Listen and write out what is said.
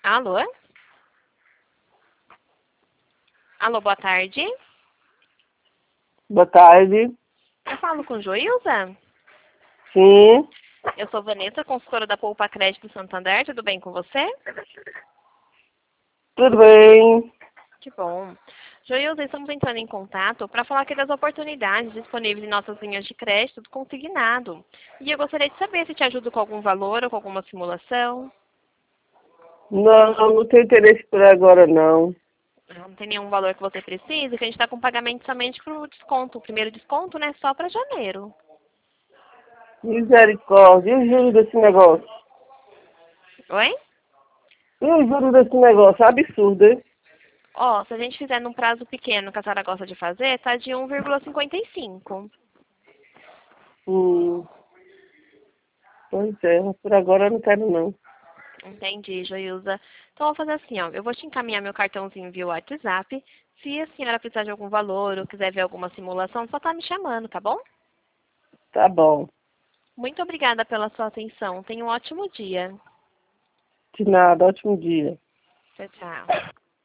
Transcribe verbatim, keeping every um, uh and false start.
Alô? Alô, boa tarde. Boa tarde. Eu falo com Joilza? Sim, Eu sou Vanessa, consultora da Poupa Crédito Santander. Tudo bem com você? tudo bem. Que bom. Joilza, estamos entrando em contato para falar aqui das oportunidades disponíveis em nossas linhas de crédito consignado. E eu gostaria de saber se te ajudo com algum valor ou com alguma simulação. Não, não tenho interesse por agora, não. Não tem nenhum valor que você precise, que a gente está com pagamento somente para o desconto. O primeiro desconto, né, só para janeiro. Misericórdia. E o juro desse negócio? Oi? E o juro desse negócio? Absurdo, hein? Ó, se a gente fizer num prazo pequeno que a senhora gosta de fazer, tá de um vírgula cinquenta e cinco. Hum, pois é, mas por agora eu não quero, não. Entendi, Joilza. Então, eu vou fazer assim, ó. Eu vou te encaminhar meu cartãozinho via WhatsApp. Se a senhora precisar de algum valor ou quiser ver alguma simulação, só tá me chamando, tá bom? Tá bom. Muito obrigada pela sua atenção. Tenha um ótimo dia. De nada, ótimo dia. Tchau, tchau.